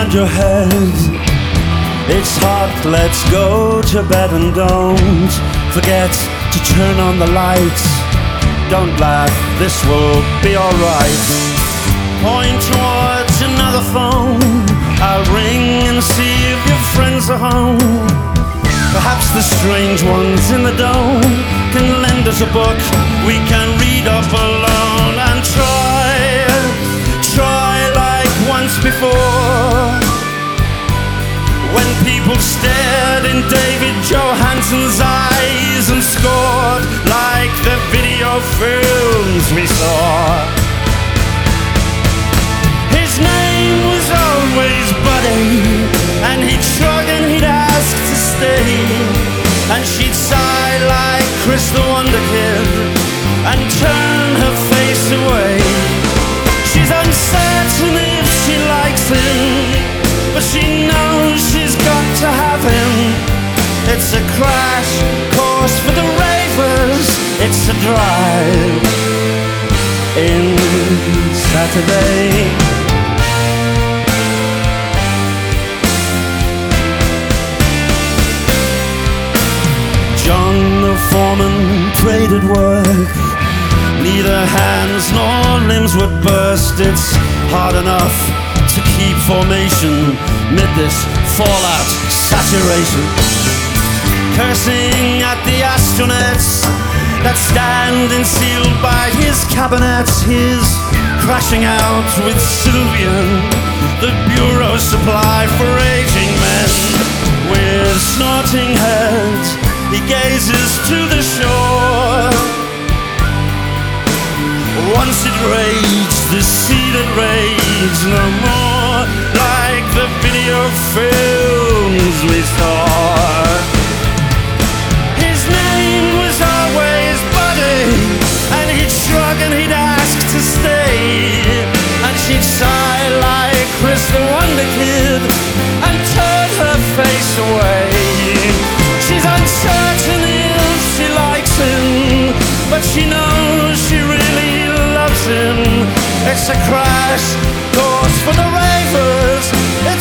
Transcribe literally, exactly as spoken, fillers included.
behind your head. It's hot, let's go to bed and don't forget to turn on the lights. Don't laugh, this will be alright. Point towards another phone. I'll ring and see if your friends are home. Perhaps the strange ones in the dome can lend us a book we can read up alone. And try, try like once before, when people stared in David Johansen's eyes and scored like the video films we saw. His name was always Buddy, and he'd shrug and he'd ask to stay, and she'd sigh like Chris the Wonder Kid and turn her face away. She's uncertain if she likes him, but she knows she's got to have him. It's a crash course for the ravers. It's a drive in Saturday. John the foreman prayed at work. Neither hands nor limbs would burst. It's hard enough to keep formation mid this fallout saturation. Cursing at the astronauts that stand sealed by his cabinet. His crashing out with Sylvian, the bureau supply for aging men. With snorting heads he gazes to the shore. Once it raged, the sea that raged no more, like the video films we saw. His name was always Buddy, and he'd shrug and he'd ask to stay, and she'd sigh like Chris the Wonder Kid and turn her face away. She's uncertain if she likes him, but she knows she really loves him. It's a crash course for the ravers.